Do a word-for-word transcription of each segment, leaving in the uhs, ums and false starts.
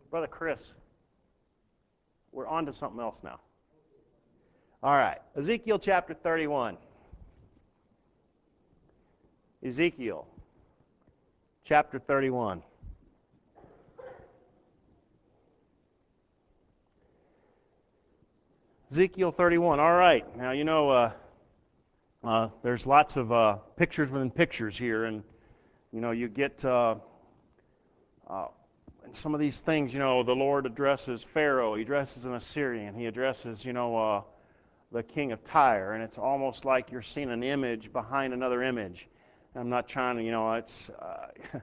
Brother Chris, we're on to something else now. All right, Ezekiel chapter thirty-one. Ezekiel chapter thirty-one. Ezekiel thirty-one. All right. Now, you know, uh, uh, there's lots of uh, pictures within pictures here, and, you know, you get uh, uh, some of these things, you know, the Lord addresses Pharaoh, he addresses an Assyrian, he addresses, you know, uh, the king of Tyre, and it's almost like you're seeing an image behind another image. I'm not trying to, you know, it's... Uh,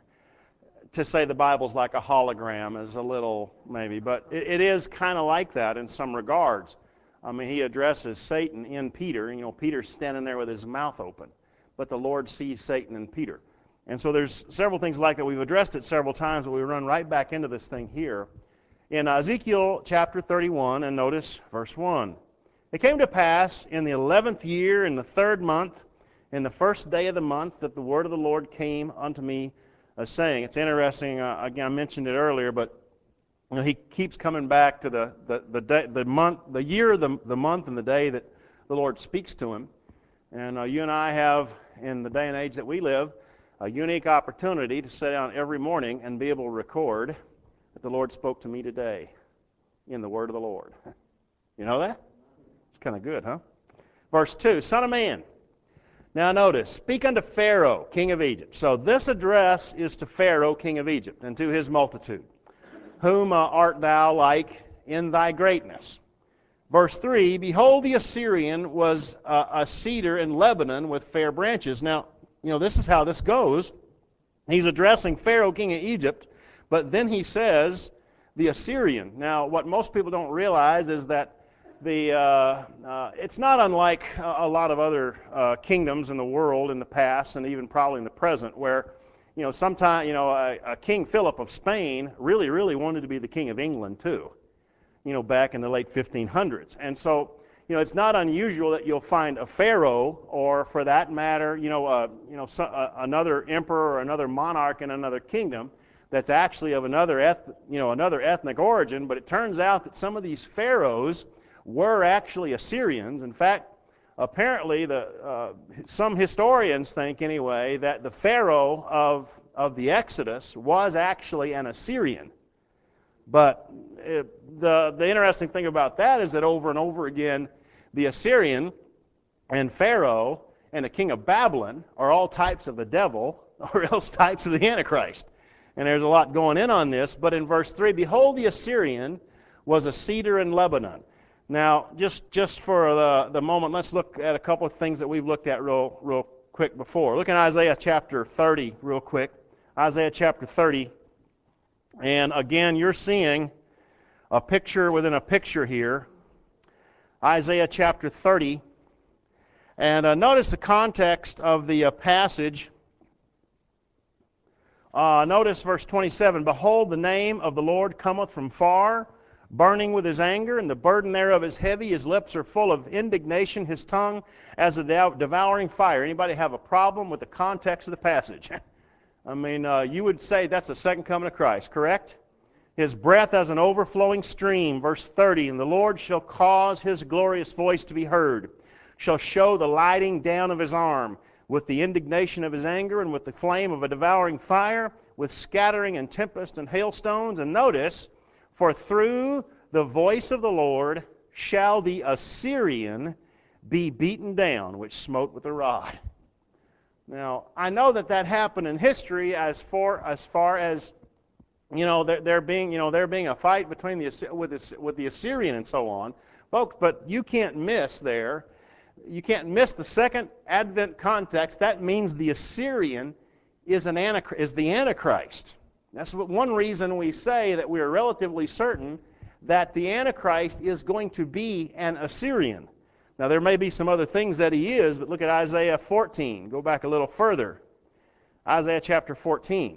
to say the Bible's like a hologram is a little, maybe, but it, it is kind of like that in some regards. I mean, he addresses Satan in Peter. You know, Peter's standing there with his mouth open, but the Lord sees Satan in Peter. And so there's several things like that. We've addressed it several times, but we run right back into this thing here. In Ezekiel chapter thirty-one, and notice verse one. It came to pass in the eleventh year, in the third month, in the first day of the month, that the word of the Lord came unto me, a saying. It's interesting, uh, again, I mentioned it earlier, but you know, he keeps coming back to the the the, day, the month, the year, the, the month, and the day that the Lord speaks to him. And uh, you and I have, in the day and age that we live, a unique opportunity to sit down every morning and be able to record that the Lord spoke to me today in the word of the Lord. You know that? It's kind of good, huh? Verse two, Son of man. Now notice, speak unto Pharaoh, king of Egypt. So this address is to Pharaoh, king of Egypt, and to his multitude. Whom uh, art thou like in thy greatness? Verse three, Behold, the Assyrian was uh, a cedar in Lebanon with fair branches. Now, you know, this is how this goes. He's addressing Pharaoh, king of Egypt, but then he says, the Assyrian. Now, what most people don't realize is that The, uh, uh, it's not unlike a, a lot of other uh, kingdoms in the world in the past and even probably in the present where, you know, sometime, you know, a, a King Philip of Spain really, really wanted to be the king of England too, you know, back in the late fifteen hundreds. And so, you know, it's not unusual that you'll find a pharaoh or, for that matter, you know, uh, you know, so, uh, another emperor or another monarch in another kingdom that's actually of another, eth- you know, another ethnic origin. But it turns out that some of these pharaohs were actually Assyrians. In fact, apparently, the, uh, some historians think, anyway, that the Pharaoh of, of the Exodus was actually an Assyrian. But it, the, the interesting thing about that is that over and over again, the Assyrian and Pharaoh and the king of Babylon are all types of the devil or else types of the Antichrist. And there's a lot going in on this. But in verse three, Behold, the Assyrian was a cedar in Lebanon. Now, just, just for the, the moment, let's look at a couple of things that we've looked at real, real quick before. Look at Isaiah chapter thirty real quick. Isaiah chapter thirty. And again, you're seeing a picture within a picture here. Isaiah chapter thirty. And uh, notice the context of the uh, passage. Uh, notice verse twenty-seven. Behold, the name of the Lord cometh from far, burning with his anger, and the burden thereof is heavy. His lips are full of indignation, his tongue as a devouring fire. Anybody have a problem with the context of the passage? I mean, uh, you would say that's the second coming of Christ, correct? His breath as an overflowing stream. Verse thirty, And the Lord shall cause his glorious voice to be heard, shall show the lighting down of his arm, with the indignation of his anger, and with the flame of a devouring fire, with scattering and tempest and hailstones. And notice, For through the voice of the Lord shall the Assyrian be beaten down, which smote with a rod. Now, I know that that happened in history as far as, far as you know, there, there being, you know, there being a fight between the with the, with the Assyrian and so on, folks. But you can't miss there. You can't miss the second Advent context. That means the Assyrian is an antichrist, is the Antichrist. That's one reason we say that we are relatively certain that the Antichrist is going to be an Assyrian. Now, there may be some other things that he is, but look at Isaiah fourteen. Go back a little further. Isaiah chapter fourteen.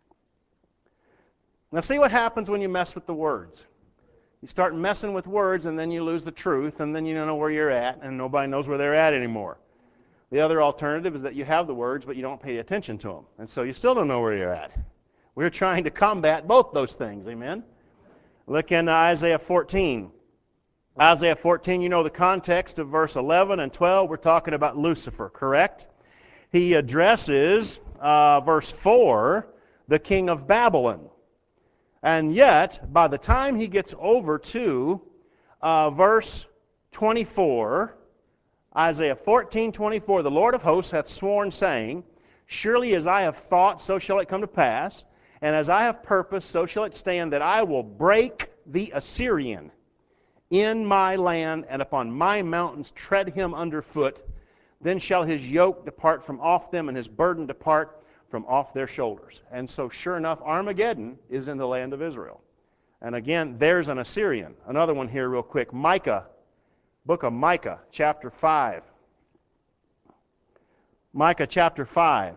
Now, see what happens when you mess with the words. You start messing with words, and then you lose the truth, and then you don't know where you're at, and nobody knows where they're at anymore. The other alternative is that you have the words, but you don't pay attention to them, and so you still don't know where you're at. We're trying to combat both those things, amen? Look in Isaiah fourteen. Isaiah fourteen, you know the context of verse eleven and twelve. We're talking about Lucifer, correct? He addresses, uh, verse four, the king of Babylon. And yet, by the time he gets over to uh, verse twenty-four, Isaiah fourteen, twenty-four, the Lord of hosts hath sworn, saying, surely as I have thought, so shall it come to pass, and as I have purposed, so shall it stand, that I will break the Assyrian in my land, and upon my mountains tread him under foot. Then shall his yoke depart from off them, and his burden depart from off their shoulders. And so sure enough, Armageddon is in the land of Israel. And again, there's an Assyrian. Another one here real quick. Micah, book of Micah, chapter five. Micah chapter five.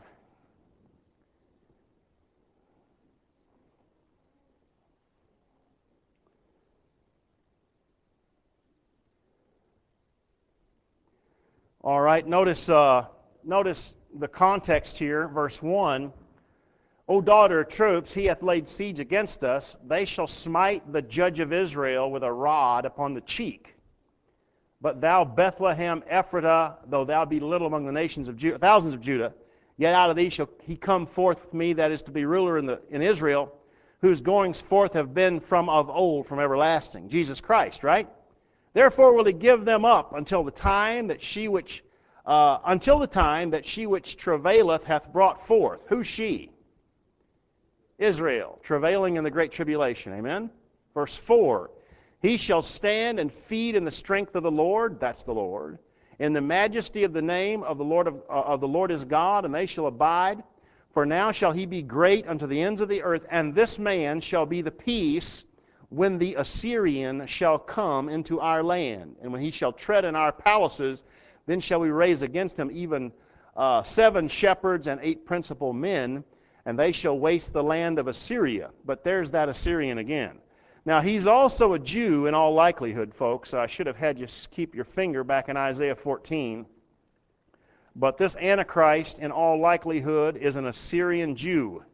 All right, notice, uh, notice the context here, verse one. O daughter of troops, he hath laid siege against us. They shall smite the judge of Israel with a rod upon the cheek. But thou, Bethlehem Ephratah, though thou be little among the nations of Judah, thousands of Judah, yet out of thee shall he come forth with me, that is to be ruler in, the, in Israel, whose goings forth have been from of old, from everlasting. Jesus Christ, right? Therefore will he give them up until the time that she which, uh, until the time that she which travaileth hath brought forth. Who's she? Israel, travailing in the great tribulation. Amen? Verse four. He shall stand and feed in the strength of the Lord, that's the Lord, in the majesty of the name of the Lord of, uh, of the Lord is God, and they shall abide. For now shall he be great unto the ends of the earth, and this man shall be the peace when the Assyrian shall come into our land. And when he shall tread in our palaces, then shall we raise against him even uh, seven shepherds and eight principal men, and they shall waste the land of Assyria. But there's that Assyrian again. Now, he's also a Jew in all likelihood, folks. I should have had you keep your finger back in Isaiah fourteen. But this Antichrist, in all likelihood, is an Assyrian Jew.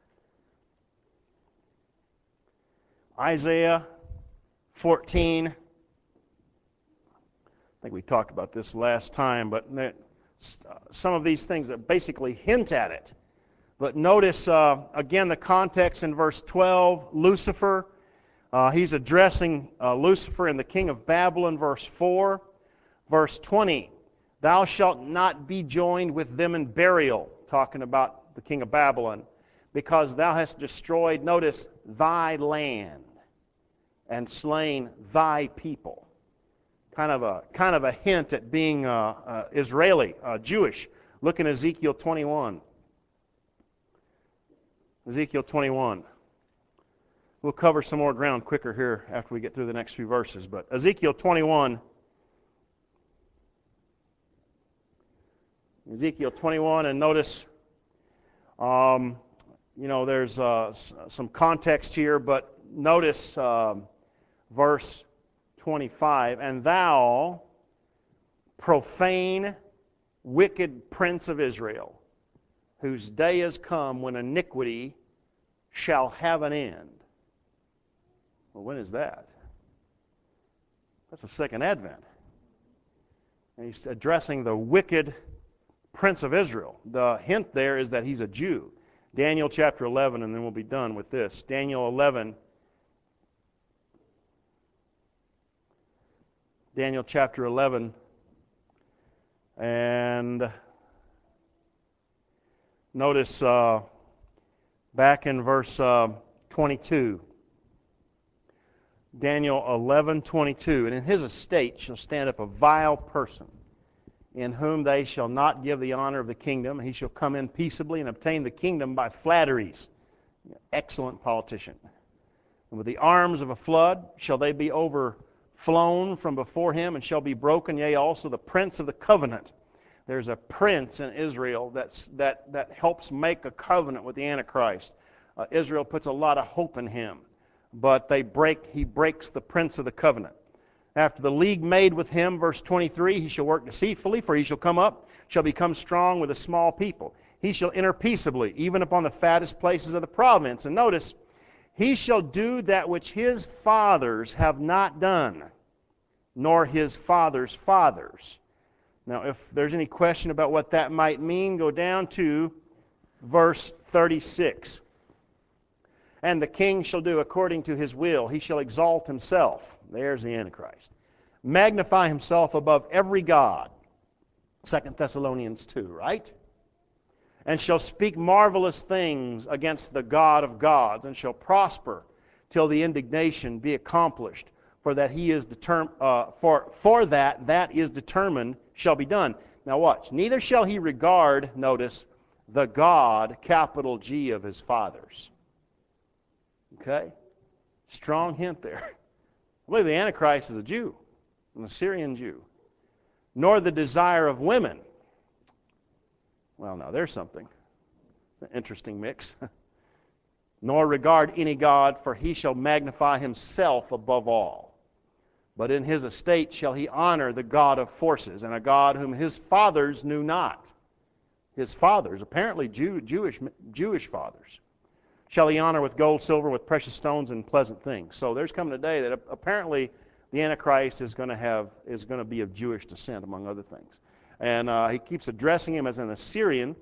Isaiah fourteen. I think we talked about this last time, but some of these things that basically hint at it. But notice, uh, again, the context in verse twelve, Lucifer. Uh, he's addressing uh, Lucifer and the king of Babylon, verse four. Verse twenty, thou shalt not be joined with them in burial, talking about the king of Babylon, because thou hast destroyed, notice, thy land and slain thy people. Kind of a, kind of a hint at being uh, uh, Israeli, uh, Jewish. Look in Ezekiel twenty-one. Ezekiel twenty-one. We'll cover some more ground quicker here after we get through the next few verses. But Ezekiel twenty-one. Ezekiel twenty-one, and notice, um, you know, there's uh, some context here, but notice um, verse twenty-five. And thou, profane, wicked prince of Israel, whose day is come when iniquity shall have an end. Well, when is that? That's the second advent. And he's addressing the wicked prince of Israel. The hint there is that he's a Jew. Daniel chapter eleven, and then we'll be done with this. Daniel eleven. Daniel chapter eleven. And notice uh, back in verse uh, twenty-two. Daniel eleven twenty-two, and in his estate shall stand up a vile person, in whom they shall not give the honor of the kingdom. He shall come in peaceably and obtain the kingdom by flatteries. Excellent politician. And with the arms of a flood shall they be overflown from before him, and shall be broken, yea, also the prince of the covenant. There's a prince in Israel that's, that, that helps make a covenant with the Antichrist. Uh, Israel puts a lot of hope in him. But they break, he breaks the prince of the covenant. After the league made with him, verse twenty-three, he shall work deceitfully, for he shall come up, shall become strong with a small people. He shall enter peaceably, even upon the fattest places of the province. And notice, He shall do that which his fathers have not done, nor his fathers' fathers. Now, if there's any question about what that might mean, go down to verse thirty-six. And the king shall do according to his will. He shall exalt himself. There's the Antichrist. Magnify himself above every god. Second Thessalonians two, right? And shall speak marvelous things against the God of gods, and shall prosper till the indignation be accomplished. For that he is determined, uh, for for that that is determined shall be done. Now watch. Neither shall he regard, notice, the God, capital G, of his fathers. Okay? Strong hint there. I believe the Antichrist is a Jew, an Assyrian Jew. Nor the desire of women. Well, now there's something. It's an interesting mix. Nor regard any God, for he shall magnify himself above all. But in his estate shall he honor the God of forces, and a God whom his fathers knew not. His fathers, apparently Jew, Jewish, Jewish fathers, shall he honor with gold, silver, with precious stones, and pleasant things. So there's coming a day that apparently the Antichrist is going to have is going to be of Jewish descent, among other things. And uh, he keeps addressing him as an Assyrian,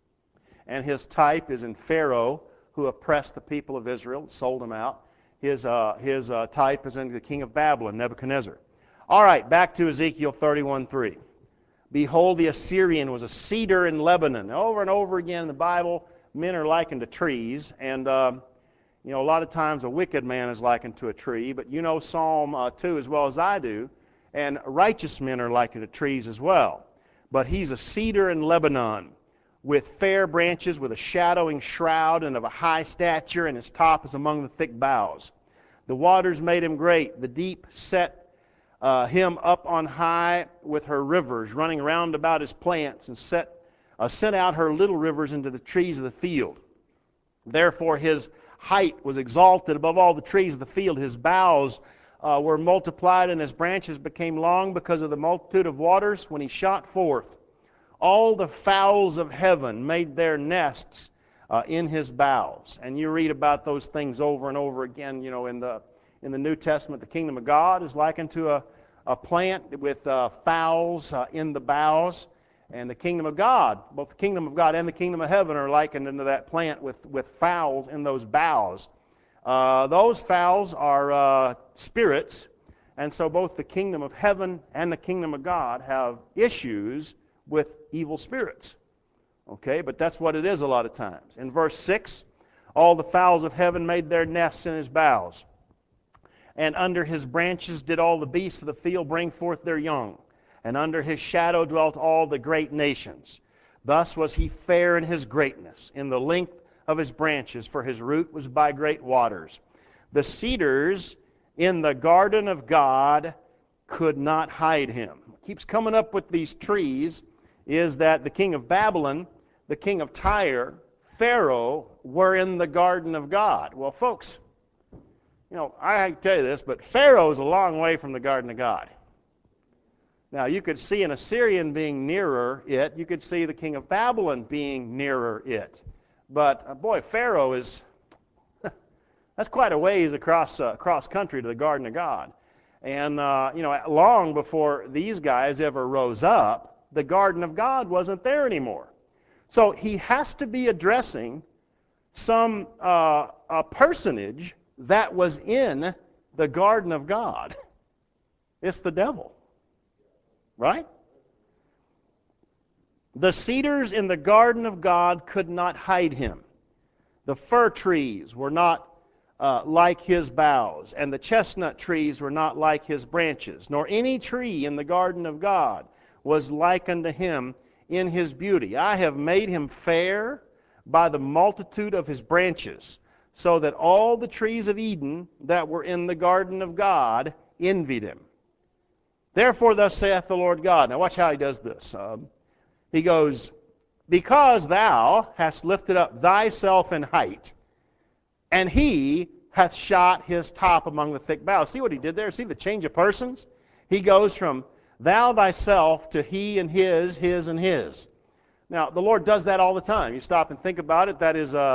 and his type is in Pharaoh, who oppressed the people of Israel, sold them out. His, uh, his uh, type is in the king of Babylon, Nebuchadnezzar. All right, back to Ezekiel thirty-one three. Behold, the Assyrian was a cedar in Lebanon. Over and over again in the Bible, men are likened to trees, and uh, you know, a lot of times a wicked man is likened to a tree, but you know Psalm uh, two as well as I do, and righteous men are likened to trees as well. But he's a cedar in Lebanon, with fair branches, with a shadowing shroud, and of a high stature, and his top is among the thick boughs. The waters made him great. The deep set uh, him up on high with her rivers, running round about his plants, and set, uh, sent out her little rivers into the trees of the field. Therefore his height was exalted above all the trees of the field. His boughs uh, were multiplied, and his branches became long because of the multitude of waters when he shot forth. All the fowls of heaven made their nests uh, in his boughs. And you read about those things over and over again. You know, in the in the New Testament, the kingdom of God is likened to a, a plant with uh, fowls uh, in the boughs. And the kingdom of God, both the kingdom of God and the kingdom of heaven, are likened into that plant with, with fowls in those boughs. Uh, those fowls are uh, spirits, and so both the kingdom of heaven and the kingdom of God have issues with evil spirits. Okay, but that's what it is a lot of times. In verse six, all the fowls of heaven made their nests in his boughs, and under his branches did all the beasts of the field bring forth their young. And under his shadow dwelt all the great nations. Thus was he fair in his greatness, in the length of his branches, for his root was by great waters. The cedars in the garden of God could not hide him. Keeps coming up with these trees is that the king of Babylon, the king of Tyre, Pharaoh were in the garden of God. Well, folks, you know, I hate to tell you this, but Pharaoh's a long way from the garden of God. Now, you could see an Assyrian being nearer it. You could see the king of Babylon being nearer it. But, uh, boy, Pharaoh is, that's quite a ways across, uh, across country to the garden of God. And, uh, you know, long before these guys ever rose up, the garden of God wasn't there anymore. So he has to be addressing some uh, a personage that was in the garden of God. It's the devil. Right? The cedars in the garden of God could not hide him. The fir trees were not uh, like his boughs, and the chestnut trees were not like his branches, nor any tree in the garden of God was like unto him in his beauty. I have made him fair by the multitude of his branches, so that all the trees of Eden that were in the garden of God envied him. Therefore, thus saith the Lord God. Now watch how he does this. Um, he goes, because thou hast lifted up thyself in height, and he hath shot his top among the thick boughs. See what he did there? See the change of persons? He goes from thou thyself to he and his, his and his. Now, the Lord does that all the time. You stop and think about it. That is a,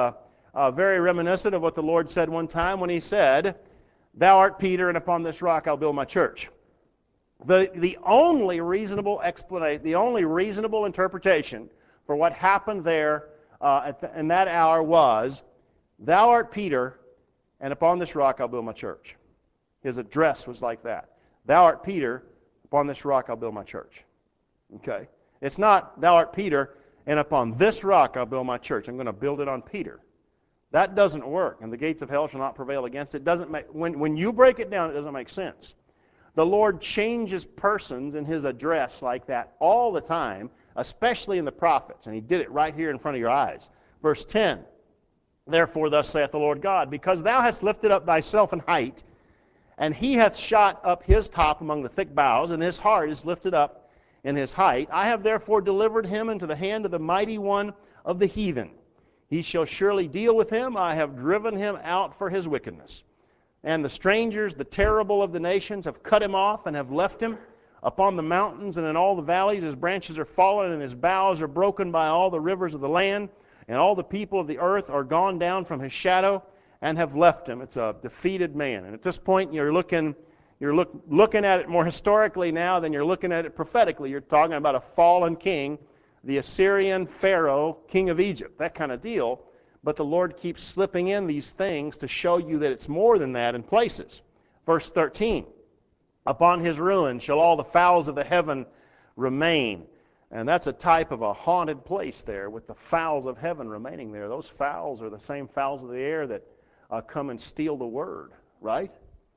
uh, very reminiscent of what the Lord said one time when He said, "Thou art Peter, and upon this rock I'll build my church." The, the only reasonable explanation, the only reasonable interpretation for what happened there uh, at the, in that hour was, "Thou art Peter, and upon this rock I'll build my church." His address was like that. "Thou art Peter, upon this rock I'll build my church." Okay? It's not, "Thou art Peter, and upon this rock I'll build my church. I'm going to build it on Peter." That doesn't work, and the gates of hell shall not prevail against it. Doesn't make, when, when you break it down, it doesn't make sense. The Lord changes persons in His address like that all the time, especially in the prophets, and He did it right here in front of your eyes. Verse ten, "Therefore thus saith the Lord God, because thou hast lifted up thyself in height, and he hath shot up his top among the thick boughs, and his heart is lifted up in his height, I have therefore delivered him into the hand of the mighty one of the heathen. He shall surely deal with him. I have driven him out for his wickedness. And the strangers, the terrible of the nations, have cut him off and have left him. Upon the mountains and in all the valleys his branches are fallen, and his boughs are broken by all the rivers of the land. And all the people of the earth are gone down from his shadow and have left him." It's a defeated man. And at this point, you're looking, you're look, looking at it more historically now than you're looking at it prophetically. You're talking about a fallen king, the Assyrian Pharaoh, king of Egypt, that kind of deal. But the Lord keeps slipping in these things to show you that it's more than that in places. Verse thirteen, "Upon his ruin shall all the fowls of the heaven remain." And that's a type of a haunted place there, with the fowls of heaven remaining there. Those fowls are the same fowls of the air that uh, come and steal the word, right?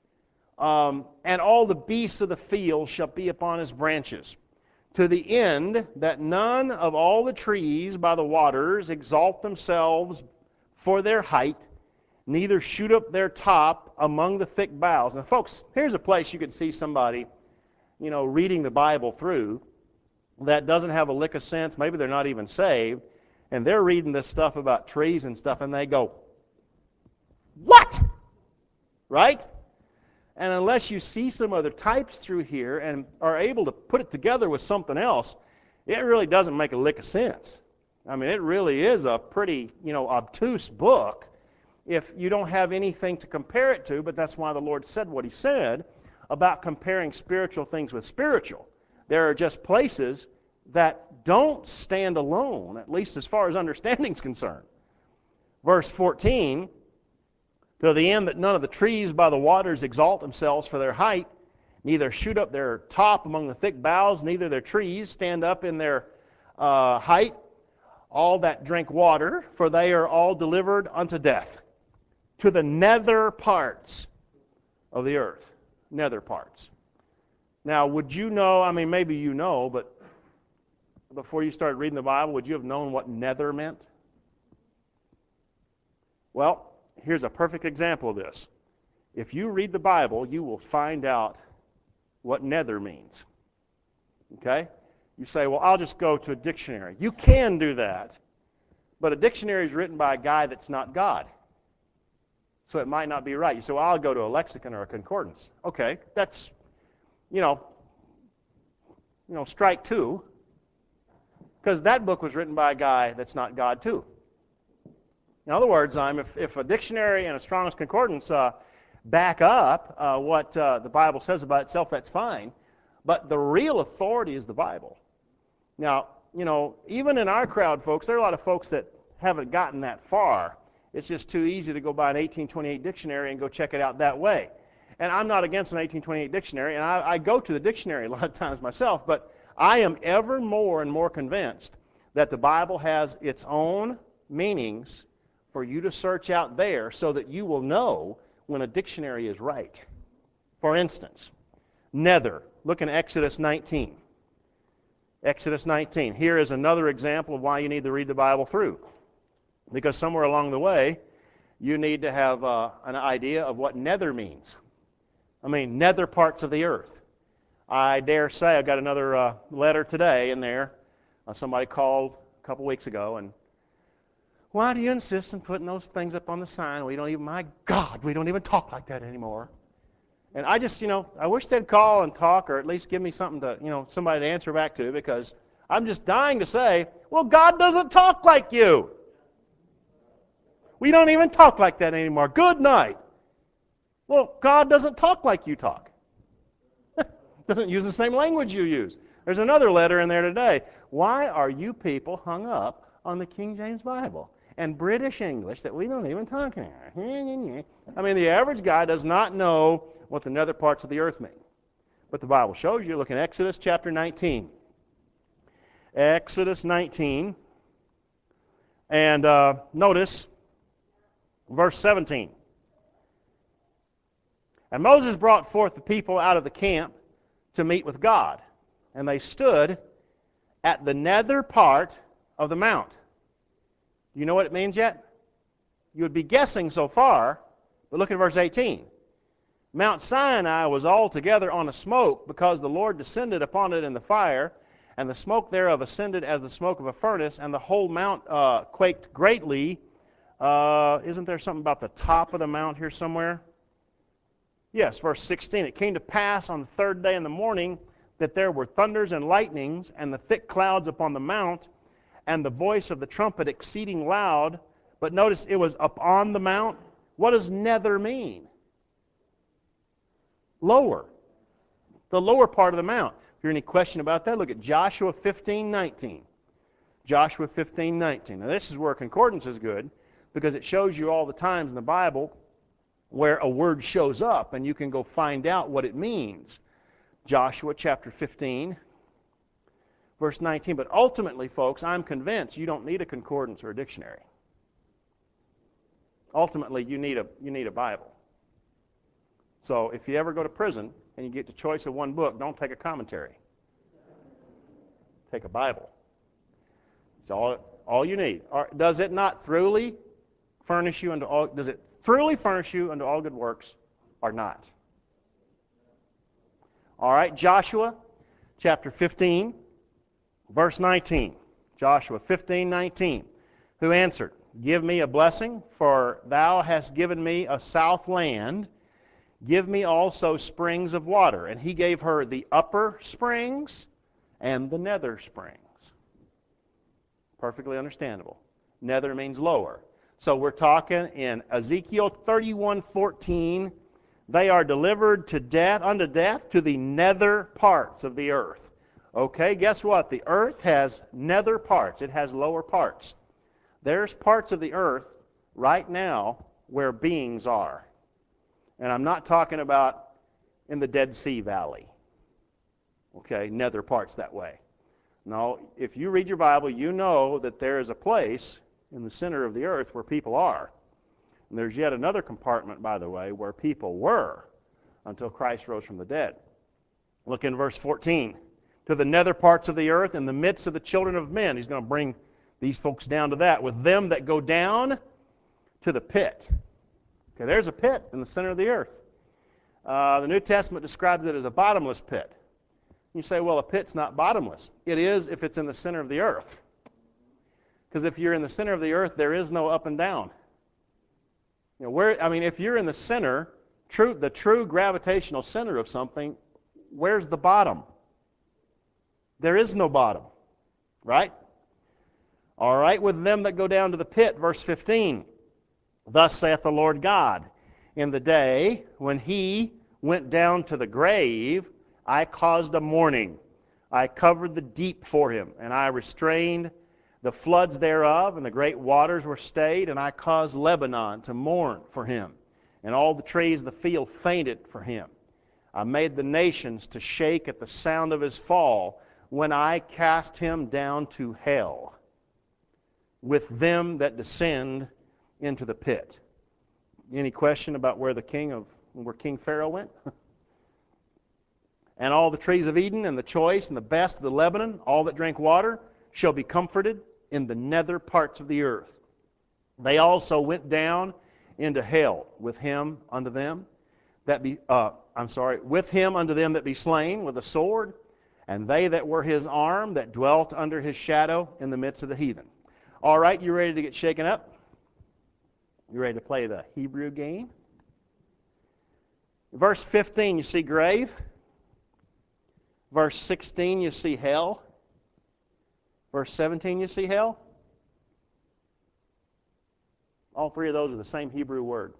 Um, "and all the beasts of the field shall be upon his branches, to the end that none of all the trees by the waters exalt themselves for their height, neither shoot up their top among the thick boughs." Now, folks, here's a place you could see somebody, you know, reading the Bible through that doesn't have a lick of sense. Maybe they're not even saved, and they're reading this stuff about trees and stuff, and they go, "What?" Right? And unless you see some other types through here and are able to put it together with something else, it really doesn't make a lick of sense. I mean, it really is a pretty, you know, obtuse book if you don't have anything to compare it to, but that's why the Lord said what He said about comparing spiritual things with spiritual. There are just places that don't stand alone, at least as far as understanding is concerned. Verse fourteen, "To the end that none of the trees by the waters exalt themselves for their height, neither shoot up their top among the thick boughs, neither their trees stand up in their uh, height, all that drink water, for they are all delivered unto death, to the nether parts of the earth." Nether parts. Now, would you know, I mean, maybe you know, but before you started reading the Bible, would you have known what nether meant? Well, here's a perfect example of this. If you read the Bible, you will find out what nether means. Okay? You say, "Well, I'll just go to a dictionary." You can do that, but a dictionary is written by a guy that's not God. So it might not be right. You say, "Well, I'll go to a lexicon or a concordance." Okay, that's, you know, you know, strike two, because that book was written by a guy that's not God too. In other words, um, if, if a dictionary and a Strong's Concordance uh, back up uh, what uh, the Bible says about itself, that's fine. But the real authority is the Bible. Now, you know, even in our crowd, folks, there are a lot of folks that haven't gotten that far. It's just too easy to go buy an eighteen twenty-eight dictionary and go check it out that way. And I'm not against an eighteen twenty-eight dictionary, and I, I go to the dictionary a lot of times myself, but I am ever more and more convinced that the Bible has its own meanings for you to search out there so that you will know when a dictionary is right. For instance, nether. Look in Exodus nineteen. Exodus nineteen. Here is another example of why you need to read the Bible through. Because somewhere along the way, you need to have uh, an idea of what nether means. I mean, nether parts of the earth. I dare say I got another uh, letter today in there. Uh, somebody called a couple weeks ago and, "Why do you insist on putting those things up on the sign? We don't even, my God, we don't even talk like that anymore." And I just, you know, I wish they'd call and talk, or at least give me something to, you know, somebody to answer back to, because I'm just dying to say, "Well, God doesn't talk like you." We don't even talk like that anymore. Good night. Well, God doesn't talk like you talk. Doesn't use the same language you use. There's another letter in there today. Why are you people hung up on the King James Bible and British English that we don't even talk about? I mean, the average guy does not know what the nether parts of the earth mean. But the Bible shows you. Look in Exodus chapter nineteen. Exodus nineteen. And uh, notice verse seventeen. And Moses brought forth the people out of the camp to meet with God. And they stood at the nether part of the mount. Do you know what it means yet? You would be guessing so far, but look at verse eighteen. Mount Sinai was altogether on a smoke, because the Lord descended upon it in the fire, and the smoke thereof ascended as the smoke of a furnace, and the whole mount uh, quaked greatly. Uh, isn't there something about the top of the mount here somewhere? Yes, verse sixteen. It came to pass on the third day in the morning that there were thunders and lightnings, and the thick clouds upon the mount, and the voice of the trumpet exceeding loud. But notice it was upon the mount. What does nether mean? Lower. The lower part of the mount. If you have any question about that, look at Joshua fifteen nineteen. Joshua fifteen nineteen. Now this is where concordance is good, because it shows you all the times in the Bible where a word shows up and you can go find out what it means. Joshua chapter fifteen, verse nineteen. But ultimately, folks, I'm convinced you don't need a concordance or a dictionary. Ultimately, you need a, you need a Bible. So if you ever go to prison and you get the choice of one book, don't take a commentary. Take a Bible. It's all, all you need. Does it not thoroughly furnish you unto all, does it thoroughly furnish you unto all good works or not? All right, Joshua chapter fifteen, verse nineteen. Joshua fifteen nineteen. Who answered, Give me a blessing, for thou hast given me a south land. Give me also springs of water. And he gave her the upper springs and the nether springs. Perfectly understandable. Nether means lower. So we're talking in Ezekiel thirty-one fourteen, they are delivered to death, unto death, to the nether parts of the earth. Okay, guess what? The earth has nether parts. It has lower parts. There's parts of the earth right now where beings are. And I'm not talking about in the Dead Sea Valley. Okay, nether parts that way. No, if you read your Bible, you know that there is a place in the center of the earth where people are. And there's yet another compartment, by the way, where people were until Christ rose from the dead. Look in verse fourteen. To the nether parts of the earth, in the midst of the children of men. He's going to bring these folks down to that. With them that go down to the pit. Okay, there's a pit in the center of the earth. Uh, the New Testament describes it as a bottomless pit. You say, well, a pit's not bottomless. It is if it's in the center of the earth. Because if you're in the center of the earth, there is no up and down. You know, where, I mean, if you're in the center, true, the true gravitational center of something, where's the bottom? There is no bottom, right? All right, with them that go down to the pit, verse fifteen. Thus saith the Lord God, in the day when he went down to the grave, I caused a mourning. I covered the deep for him, and I restrained the floods thereof, and the great waters were stayed, and I caused Lebanon to mourn for him, and all the trees of the field fainted for him. I made the nations to shake at the sound of his fall, when I cast him down to hell, with them that descend into the pit. Any question about where the king of where King Pharaoh went? And all the trees of Eden and the choice and the best of the Lebanon, all that drink water, shall be comforted in the nether parts of the earth. They also went down into hell with him unto them that be uh, I'm sorry, with him unto them that be slain with a sword, and they that were his arm that dwelt under his shadow in the midst of the heathen. All right, you ready to get shaken up? You ready to play the Hebrew game? Verse fifteen, you see grave. Verse sixteen, you see hell. Verse seventeen, you see hell. All three of those are the same Hebrew word.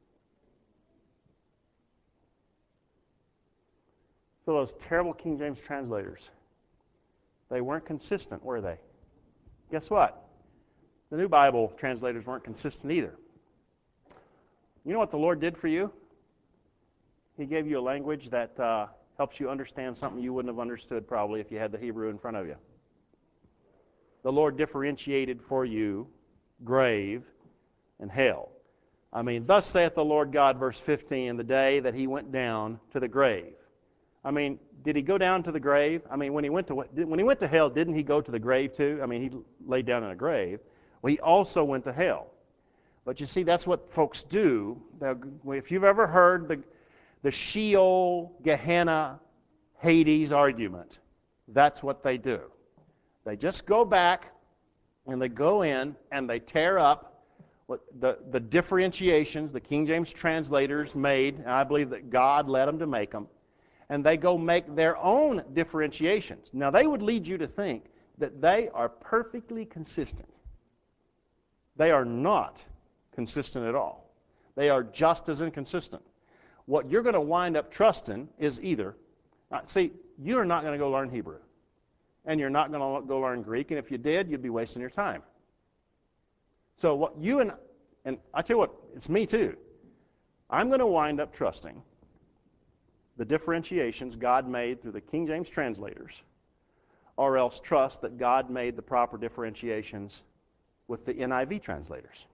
So those terrible King James translators, they weren't consistent, were they? Guess what? The New Bible translators weren't consistent either. You know what the Lord did for you? He gave you a language that uh, helps you understand something you wouldn't have understood probably if you had the Hebrew in front of you. The Lord differentiated for you grave and hell. I mean, thus saith the Lord God, verse fifteen, the day that he went down to the grave. I mean, did he go down to the grave? I mean, when he went to when he went to hell, didn't he go to the grave too? I mean, he laid down in a grave. Well, he also went to hell. But you see, that's what folks do. If you've ever heard the the Sheol, Gehenna, Hades argument, that's what they do. They just go back and they go in and they tear up what the, the differentiations the King James translators made, and I believe that God led them to make them, and they go make their own differentiations. Now, they would lead you to think that they are perfectly consistent. They are not consistent at all. They are just as inconsistent. What you're going to wind up trusting is either, uh, see, you're not going to go learn Hebrew, and you're not going to go learn Greek, and if you did, you'd be wasting your time. So what you and, and I tell you what, it's me too. I'm going to wind up trusting the differentiations God made through the King James translators, or else trust that God made the proper differentiations with the N I V translators.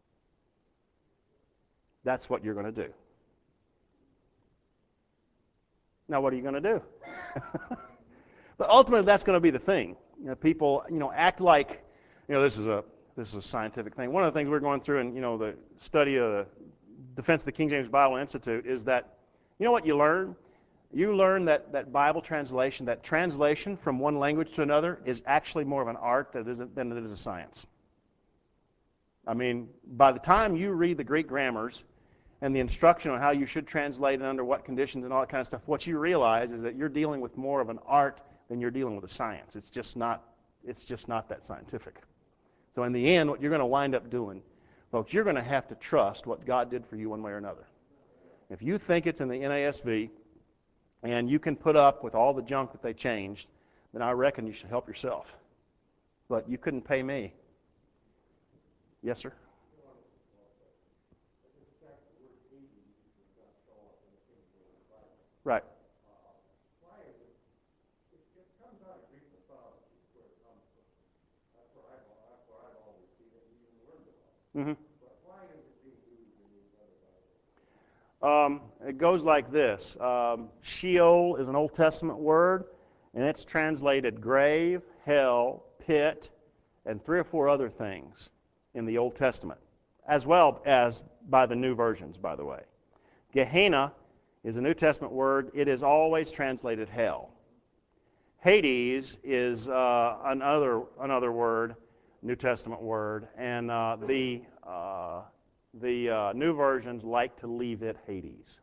That's what you're going to do. Now, what are you going to do? But ultimately, that's going to be the thing. You know, people, you know, act like, you know, this is a this is a scientific thing. One of the things we're going through in, you know, the study of the Defense of the King James Bible Institute is that, you know what you learn? You learn that, that Bible translation, that translation from one language to another is actually more of an art than it is, than it is a science. I mean, by the time you read the Greek grammars and the instruction on how you should translate and under what conditions and all that kind of stuff, what you realize is that you're dealing with more of an art than you're dealing with a science. It's just not, it's just not that scientific. So in the end, what you're going to wind up doing, folks, you're going to have to trust what God did for you one way or another. If you think it's in the N A S B and you can put up with all the junk that they changed, then I reckon you should help yourself. But you couldn't pay me. Yes, sir? Right. Mm-hmm. Um, it goes like this. Um, Sheol is an Old Testament word, and it's translated grave, hell, pit, and three or four other things in the Old Testament, as well as by the new versions, by the way. Gehenna is a New Testament word. It is always translated hell. Hades is uh, another another word, New Testament word, and uh, the uh, the uh, new versions like to leave it Hades.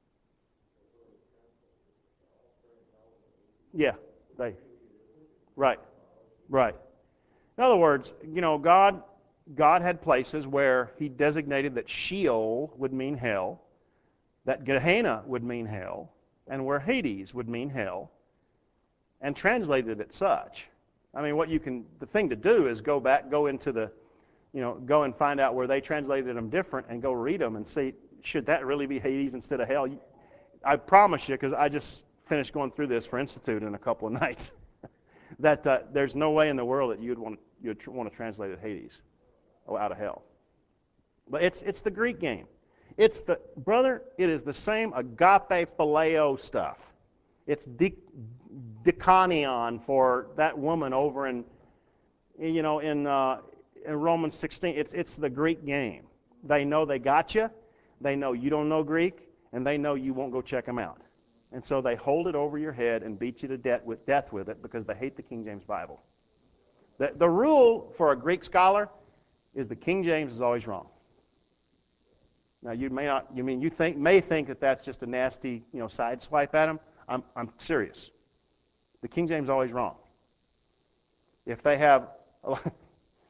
Yeah, they right, right. In other words, you know, God God had places where He designated that Sheol would mean hell, that Gehenna would mean hell, and where Hades would mean hell, and translated it such. I mean, what you can, the thing to do is go back, go into the, you know, go and find out where they translated them different and go read them and see, should that really be Hades instead of hell? I promise you, because I just finished going through this for Institute in a couple of nights, that uh, there's no way in the world that you'd want to, you'd want to translate it Hades, or out of hell. But it's it's the Greek game. It's the, brother, it is the same agape phileo stuff. It's di, dikanion for that woman over in, you know, in, uh, in Romans sixteen. It's, it's the Greek game. They know they got you. They know you don't know Greek, and they know you won't go check them out. And so they hold it over your head and beat you to death with, death with it because they hate the King James Bible. The, the rule for a Greek scholar is the King James is always wrong. Now, you may not, you mean, you think, may think that that's just a nasty, you know, side swipe at them. I'm, I'm serious. The King James is always wrong. If they have,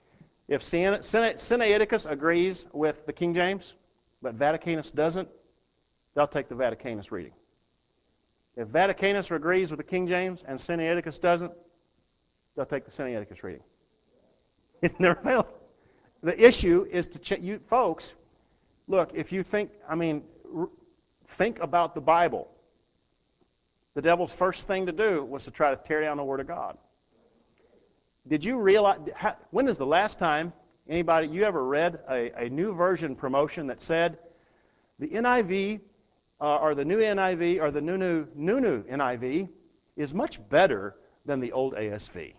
If Sinaiticus agrees with the King James, but Vaticanus doesn't, they'll take the Vaticanus reading. If Vaticanus agrees with the King James and Sinaiticus doesn't, they'll take the Sinaiticus reading. It's never failed. The issue is to ch- you folks. Look, if you think, I mean, r- think about the Bible. The devil's first thing to do was to try to tear down the Word of God. Did you realize? How, when is the last time anybody you ever read a, a new version promotion that said the N I V uh, or the new N I V or the new new new new N I V is much better than the old A S V?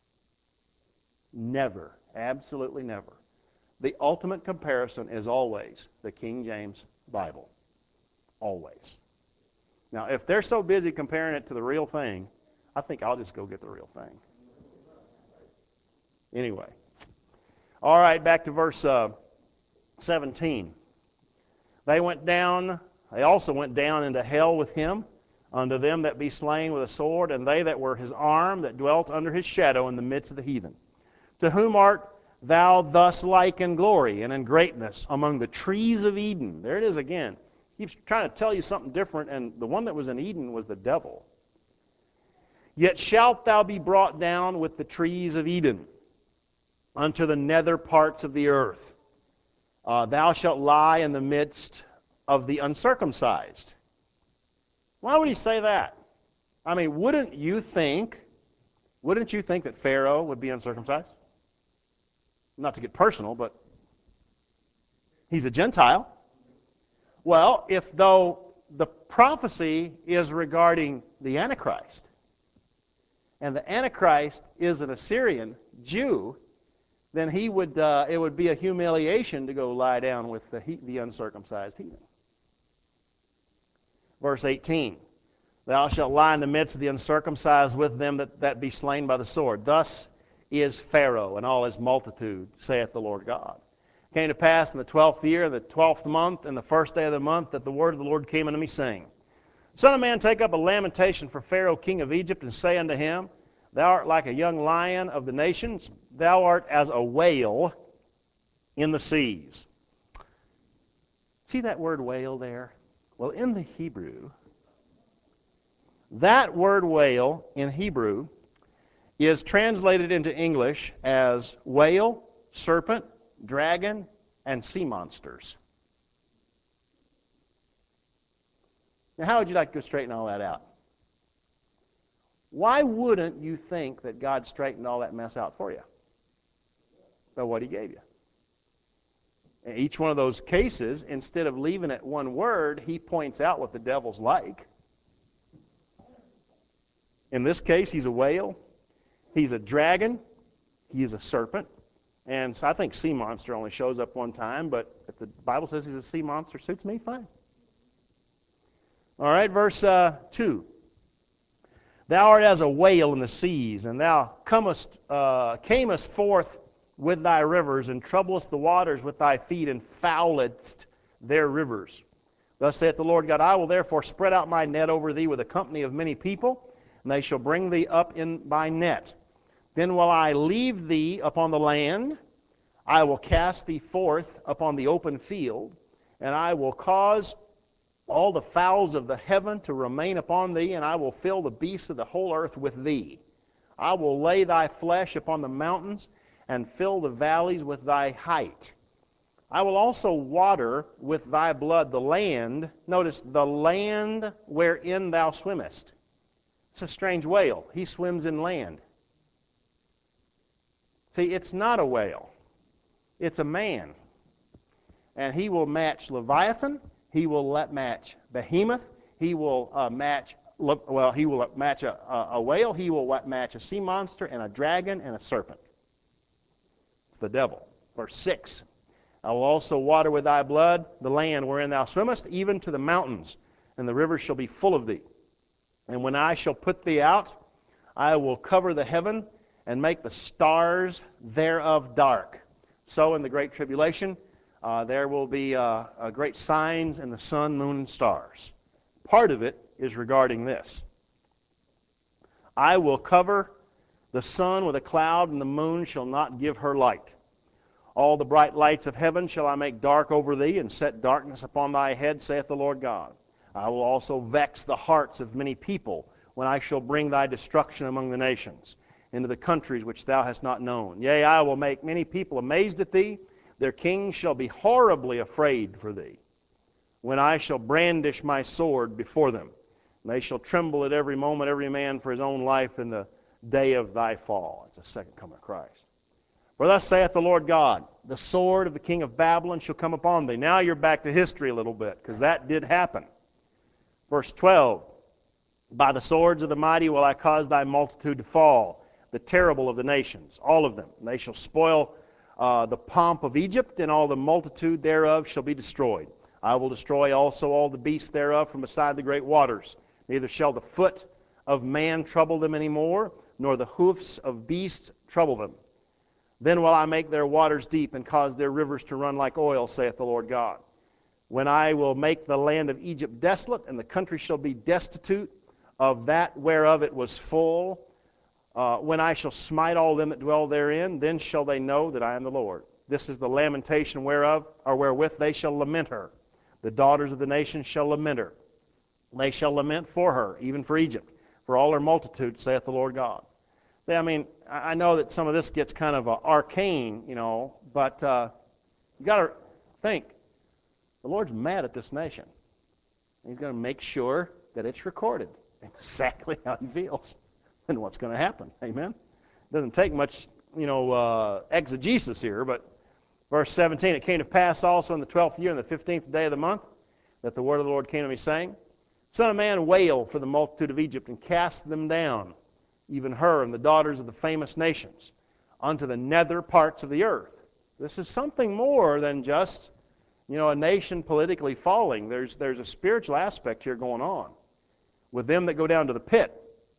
Never, absolutely never. The ultimate comparison is always the King James Bible. Always. Now, if they're so busy comparing it to the real thing, I think I'll just go get the real thing. Anyway. All right, back to verse uh, seventeen. They went down, they also went down into hell with him, unto them that be slain with a sword, and they that were his arm, that dwelt under his shadow in the midst of the heathen. To whom art thou thus like in glory and in greatness among the trees of Eden? There it is again. He keeps trying to tell you something different, and the one that was in Eden was the devil. Yet shalt thou be brought down with the trees of Eden unto the nether parts of the earth. Uh, thou shalt lie in the midst of the uncircumcised. Why would he say that? I mean, wouldn't you think, wouldn't you think that Pharaoh would be uncircumcised? Not to get personal, but he's a Gentile. Well, if though the prophecy is regarding the Antichrist, and the Antichrist is an Assyrian Jew, then he would uh, it would be a humiliation to go lie down with the, he, the uncircumcised heathen. Verse eighteen, thou shalt lie in the midst of the uncircumcised with them that, that be slain by the sword. Thus is Pharaoh and all his multitude, saith the Lord God. It came to pass in the twelfth year, the twelfth month, and the first day of the month, that the word of the Lord came unto me, saying, Son of man, take up a lamentation for Pharaoh king of Egypt, and say unto him, Thou art like a young lion of the nations, thou art as a whale in the seas. See that word whale there? Well, in the Hebrew, that word whale in Hebrew is translated into English as whale, serpent, dragon, and sea monsters. Now, how would you like to go straighten all that out? Why wouldn't you think that God straightened all that mess out for you? By what he gave you. In each one of those cases, instead of leaving it one word, he points out what the devil's like. In this case, he's a whale. He's a dragon. He's a serpent. And so I think sea monster only shows up one time, but if the Bible says he's a sea monster, suits me fine. All right, verse uh, two. Thou art as a whale in the seas, and thou comest, uh, camest forth with thy rivers, and troublest the waters with thy feet, and foulest their rivers. Thus saith the Lord God, I will therefore spread out my net over thee with a company of many people, and they shall bring thee up in my net. Then will I leave thee upon the land, I will cast thee forth upon the open field, and I will cause all the fowls of the heaven to remain upon thee, and I will fill the beasts of the whole earth with thee. I will lay thy flesh upon the mountains, and fill the valleys with thy height. I will also water with thy blood the land, notice, the land wherein thou swimmest. It's a strange whale. He swims in land. See, it's not a whale. It's a man. And he will match Leviathan. He will let match Behemoth. He will uh, match, well, he will match a, a whale. He will match a sea monster and a dragon and a serpent. It's the devil. Verse six. I will also water with thy blood the land wherein thou swimmest, even to the mountains, and the rivers shall be full of thee. And when I shall put thee out, I will cover the heaven and make the stars thereof dark. So in the great tribulation, uh, there will be uh, uh, great signs in the sun, moon, and stars. Part of it is regarding this. I will cover the sun with a cloud, and the moon shall not give her light. All the bright lights of heaven shall I make dark over thee, and set darkness upon thy head, saith the Lord God. I will also vex the hearts of many people, when I shall bring thy destruction among the nations, into the countries which thou hast not known. Yea, I will make many people amazed at thee. Their kings shall be horribly afraid for thee, when I shall brandish my sword before them. And they shall tremble at every moment, every man for his own life, in the day of thy fall. It's the second coming of Christ. For thus saith the Lord God, the sword of the king of Babylon shall come upon thee. Now you're back to history a little bit, because that did happen. Verse twelve, by the swords of the mighty will I cause thy multitude to fall, the terrible of the nations, all of them. And they shall spoil uh, the pomp of Egypt, and all the multitude thereof shall be destroyed. I will destroy also all the beasts thereof from beside the great waters. Neither shall the foot of man trouble them any more, nor the hoofs of beasts trouble them. Then will I make their waters deep, and cause their rivers to run like oil, saith the Lord God. When I will make the land of Egypt desolate, and the country shall be destitute of that whereof it was full, uh, when I shall smite all them that dwell therein, then shall they know that I am the Lord. This is the lamentation whereof, or wherewith they shall lament her. The daughters of the nations shall lament her. They shall lament for her, even for Egypt, for all her multitude, saith the Lord God. I mean, I know that some of this gets kind of uh, arcane, you know, but uh, you got to think, the Lord's mad at this nation. He's going to make sure that it's recorded exactly how he feels and what's going to happen. Amen? Doesn't take much, you know, uh, exegesis here, but verse seventeen, it came to pass also in the twelfth year, in the fifteenth day of the month, that the word of the Lord came to me, saying, Son of man, wail for the multitude of Egypt, and cast them down, even her and the daughters of the famous nations, unto the nether parts of the earth. This is something more than just, you know, a nation politically falling. There's, there's a spiritual aspect here going on. With them that go down to the pit.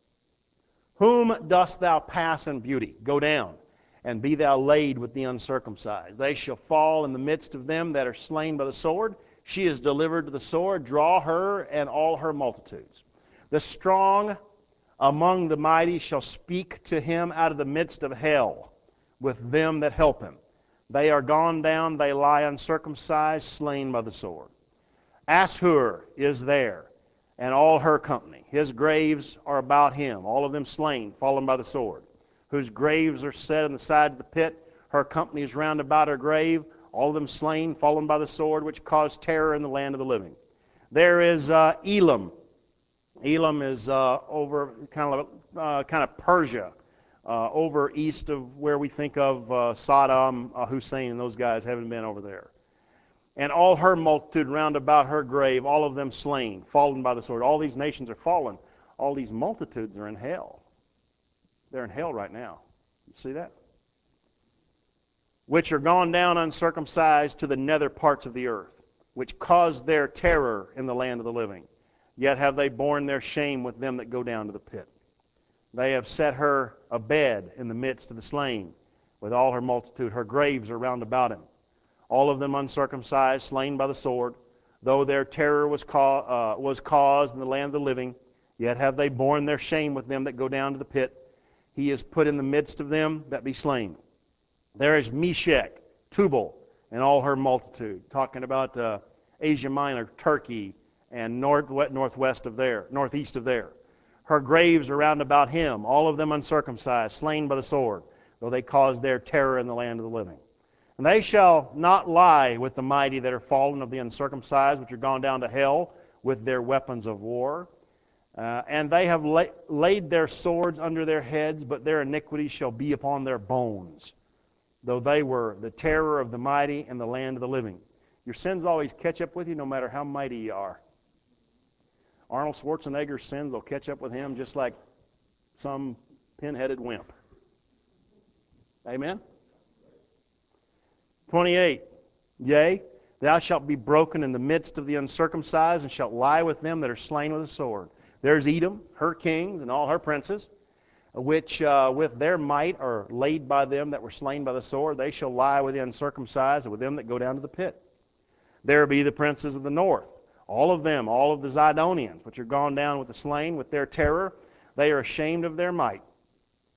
Whom dost thou pass in beauty? Go down, and be thou laid with the uncircumcised. They shall fall in the midst of them that are slain by the sword. She is delivered to the sword. Draw her and all her multitudes. The strong among the mighty shall speak to him out of the midst of hell, with them that help him. They are gone down, they lie uncircumcised, slain by the sword. Ashur is there, and all her company. His graves are about him, all of them slain, fallen by the sword. Whose graves are set in the sides of the pit. Her company is round about her grave, all of them slain, fallen by the sword, which caused terror in the land of the living. There is uh, Elam. Elam is uh, over kind of uh, kind of Persia, uh, over east of where we think of uh, Saddam uh, Hussein and those guys haven't been over there. And all her multitude round about her grave, all of them slain, fallen by the sword. All these nations are fallen. All these multitudes are in hell. They're in hell right now. You see that? Which are gone down uncircumcised to the nether parts of the earth, which caused their terror in the land of the living. Yet have they borne their shame with them that go down to the pit. They have set her a bed in the midst of the slain, with all her multitude. Her graves are round about him. All of them uncircumcised, slain by the sword. Though their terror was, ca- uh, was caused in the land of the living, yet have they borne their shame with them that go down to the pit. He is put in the midst of them that be slain. There is Meshech, Tubal, and all her multitude. Talking about uh, Asia Minor, Turkey, and north, northwest of there, northeast of there. Her graves are round about him, all of them uncircumcised, slain by the sword, though they caused their terror in the land of the living. And they shall not lie with the mighty that are fallen of the uncircumcised, which are gone down to hell with their weapons of war. Uh, and they have la- laid their swords under their heads, but their iniquity shall be upon their bones, though they were the terror of the mighty in the land of the living. Your sins always catch up with you no matter how mighty you are. Arnold Schwarzenegger's sins will catch up with him just like some pin-headed wimp. Amen? twenty-eight. Yea, thou shalt be broken in the midst of the uncircumcised, and shalt lie with them that are slain with the sword. There's Edom, her kings, and all her princes, which uh, with their might are laid by them that were slain by the sword. They shall lie with the uncircumcised, and with them that go down to the pit. There be the princes of the north. All of them, all of the Zidonians, which are gone down with the slain, with their terror, they are ashamed of their might.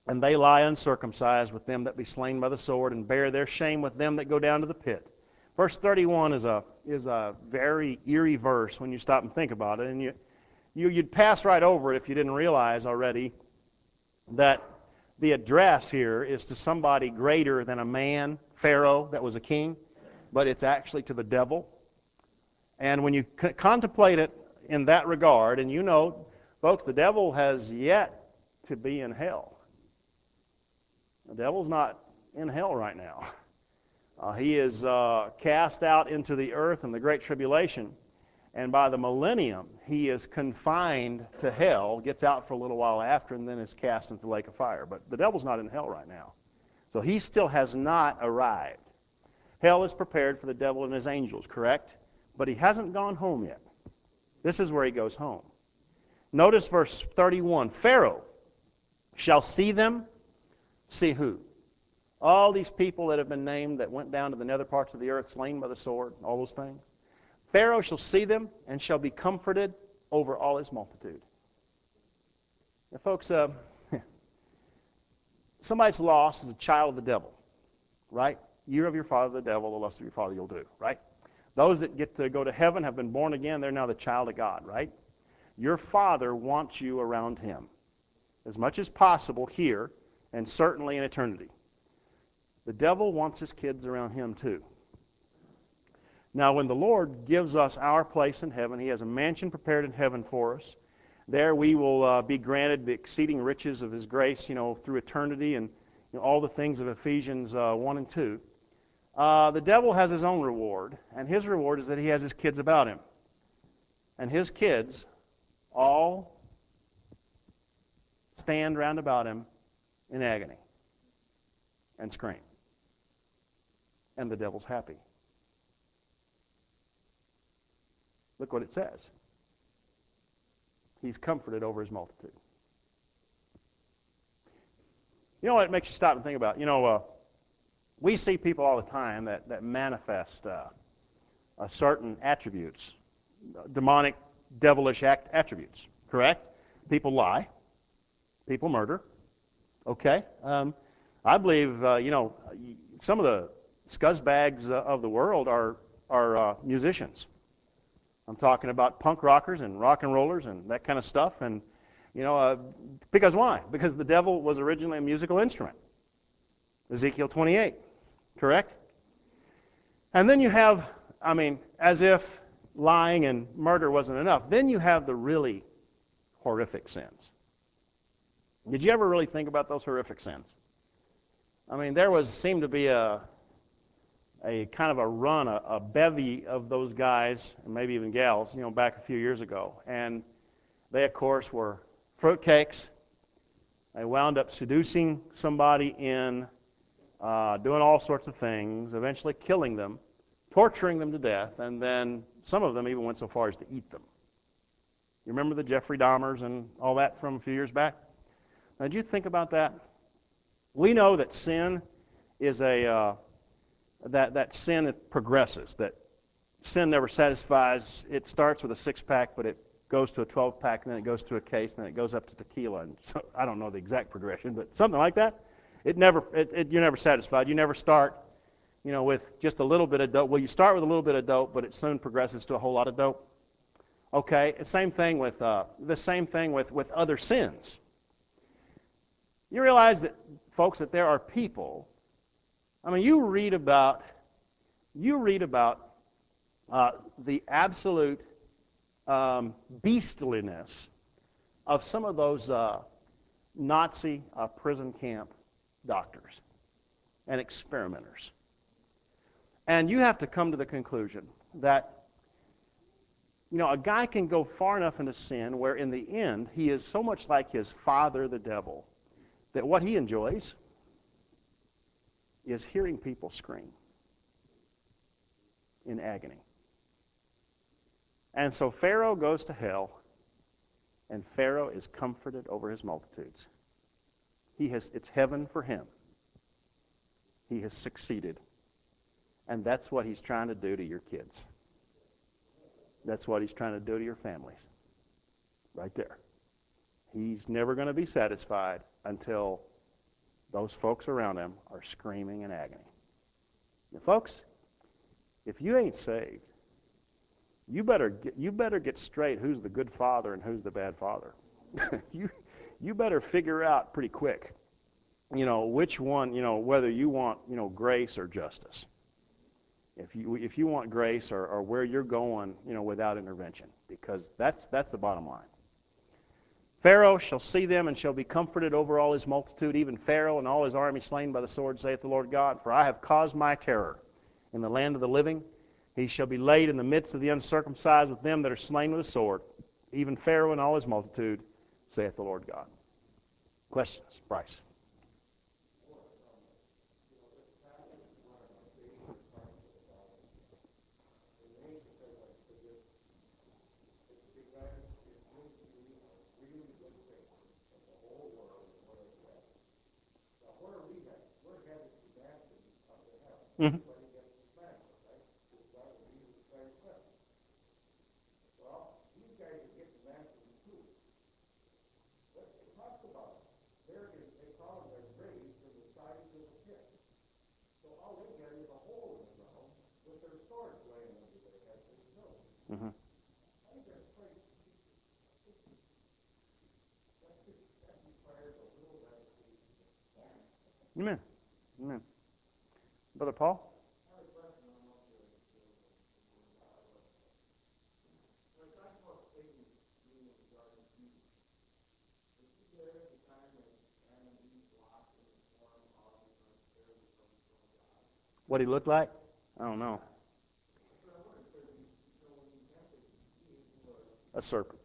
And they lie uncircumcised with them that be slain by the sword, and bear their shame with them that go down to the pit. Verse thirty-one is a is a very eerie verse when you stop and think about it, and you, you you'd pass right over it if you didn't realize already that the address here is to somebody greater than a man, Pharaoh, that was a king, but it's actually to the devil. And when you c- contemplate it in that regard, and you know, folks, the devil has yet to be in hell. The devil's not in hell right now. Uh, he is uh, cast out into the earth in the Great Tribulation, and by the millennium, he is confined to hell, gets out for a little while after, and then is cast into the lake of fire. But the devil's not in hell right now. So he still has not arrived. Hell is prepared for the devil and his angels, correct? But he hasn't gone home yet. This is where he goes home. Notice verse thirty-one. Pharaoh shall see them. See who? All these people that have been named that went down to the nether parts of the earth, slain by the sword, all those things. Pharaoh shall see them and shall be comforted over all his multitude. Now, folks, uh, somebody's lost as a child of the devil, right? Year of your father, the devil, the lust of your father you'll do, right? Those that get to go to heaven have been born again. They're now the child of God, right? Your Father wants you around him as much as possible here, and certainly in eternity. The devil wants his kids around him too. Now, when the Lord gives us our place in heaven, he has a mansion prepared in heaven for us. There we will uh, be granted the exceeding riches of his grace, you know, through eternity, and you know, all the things of Ephesians uh, one and two. Uh, the devil has his own reward, and his reward is that he has his kids about him. And his kids all stand round about him in agony and scream. And the devil's happy. Look what it says. He's comforted over his multitude. You know what it makes you stop and think about? You know, uh, we see people all the time that, that manifest uh, uh, certain attributes, demonic, devilish act attributes, correct? People lie. People murder. Okay? Um, I believe, uh, you know, some of the scuzzbags uh, of the world are, are uh, musicians. I'm talking about punk rockers and rock and rollers and that kind of stuff. And, you know, uh, because why? Because the devil was originally a musical instrument. Ezekiel twenty-eight, correct? And then you have, I mean, as if lying and murder wasn't enough, then you have the really horrific sins. Did you ever really think about those horrific sins? I mean, there was seemed to be a a kind of a run, a, a bevy of those guys, and maybe even gals, you know, back a few years ago. And they, of course, were fruitcakes. They wound up seducing somebody in, uh, doing all sorts of things, eventually killing them, torturing them to death, and then some of them even went so far as to eat them. You remember the Jeffrey Dahmers and all that from a few years back? Now, did you think about that? We know that sin is a... Uh, that, that sin it progresses, that sin never satisfies. It starts with a six-pack, but it goes to a twelve-pack, and then it goes to a case, and then it goes up to tequila. And so, I don't know the exact progression, but something like that. It never, it, it, you're never satisfied. You never start, you know, with just a little bit of dope. Well, you start with a little bit of dope, but it soon progresses to a whole lot of dope. Okay, same thing with uh, the same thing with, with other sins. You realize that, folks, that there are people. I mean, you read about, you read about uh, the absolute um, beastliness of some of those uh, Nazi uh, prison camp doctors and experimenters. And you have to come to the conclusion that, you know, a guy can go far enough into sin where in the end he is so much like his father, the devil, that what he enjoys is hearing people scream in agony. And so Pharaoh goes to hell, and Pharaoh is comforted over his multitudes. He has, it's heaven for him. He has succeeded. And that's what he's trying to do to your kids. That's what he's trying to do to your families. Right there. He's never going to be satisfied until those folks around him are screaming in agony. Now, folks, if you ain't saved, you better get, you better get straight who's the good father and who's the bad father. you you better figure out pretty quick, you know, which one, you know, whether you want, you know, grace or justice. If you if you want grace or, or where you're going, you know, without intervention, because that's that's the bottom line. Pharaoh shall see them and shall be comforted over all his multitude, even Pharaoh and all his army slain by the sword, saith the Lord God. For I have caused my terror in the land of the living. He shall be laid in the midst of the uncircumcised with them that are slain with the sword, even Pharaoh and all his multitude, saith the Lord God. Questions? Bryce. Mm-hmm. Mm-hmm. Amen. Amen. Brother Paul? What he looked like? I don't know. A serpent.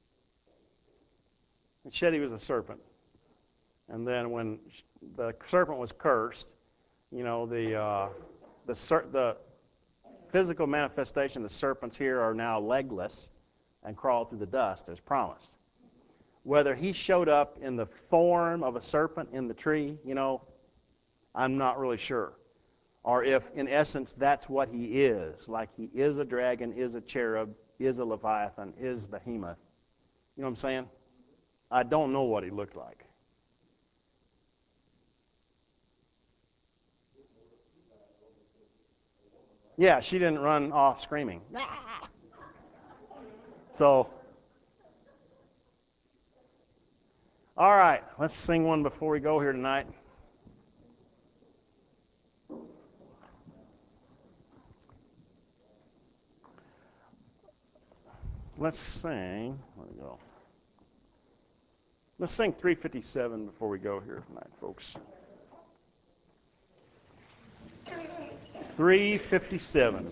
It said he was a serpent. And then when the serpent was cursed, you know, the uh, the ser- the physical manifestation of the serpents here are now legless and crawl through the dust as promised. Whether he showed up in the form of a serpent in the tree, you know, I'm not really sure. Or if, in essence, that's what he is, like he is a dragon, is a cherub, is a leviathan, is behemoth. You know what I'm saying? I don't know what he looked like. Yeah, she didn't run off screaming. So, all right, let's sing one before we go here tonight. Let's sing. Let me go. Let's sing three fifty-seven before we go here tonight, folks. three fifty-seven.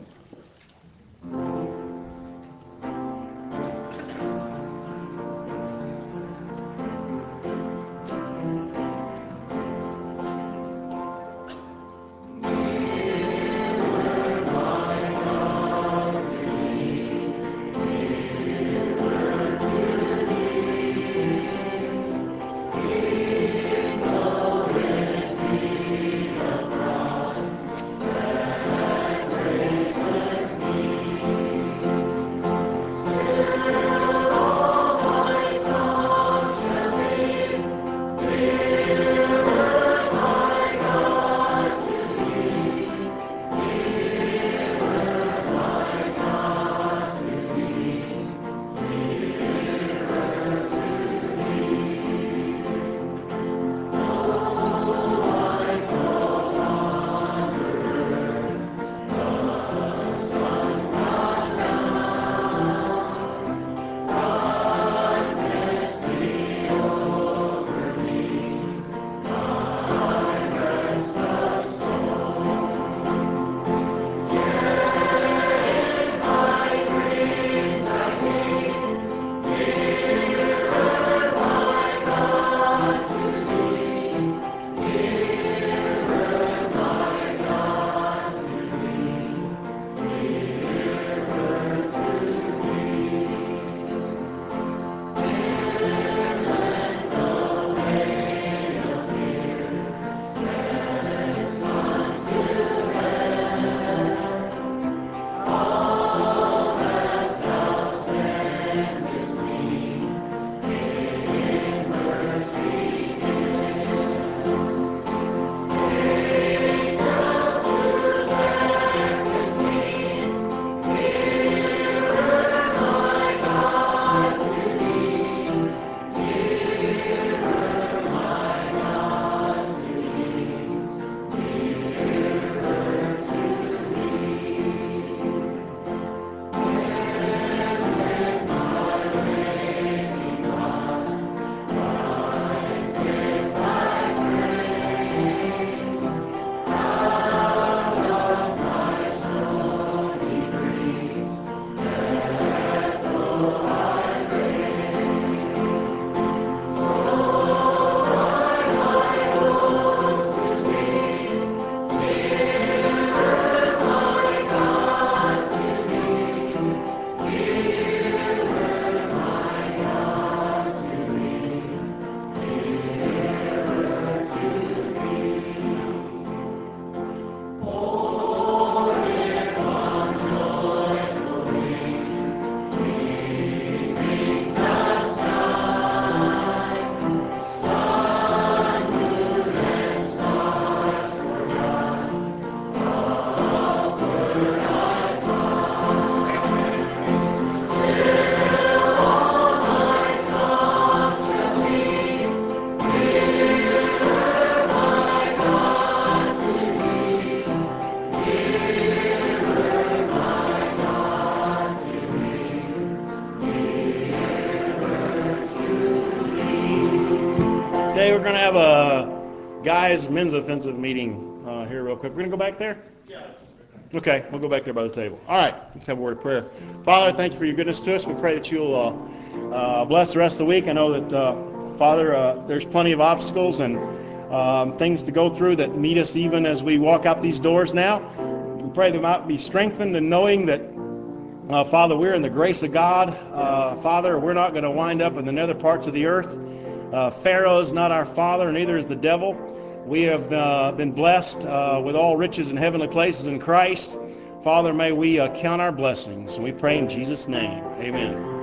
we're going to have a guys men's offensive meeting uh, here real quick. We're going to go back there? Okay, we'll go back there by the table. All right, let's have a word of prayer. Father, thank you for your goodness to us. We pray that you'll uh, uh, bless the rest of the week. I know that, uh, Father, uh, there's plenty of obstacles and um, things to go through that meet us even as we walk out these doors now. We pray that we might be strengthened in knowing that, uh, Father, we're in the grace of God. Uh, Father, we're not going to wind up in the nether parts of the earth. Uh, Pharaoh is not our father, neither is the devil. We have uh, been blessed uh, with all riches in heavenly places in Christ. Father, may we uh, count our blessings. And we pray in Jesus' name. Amen.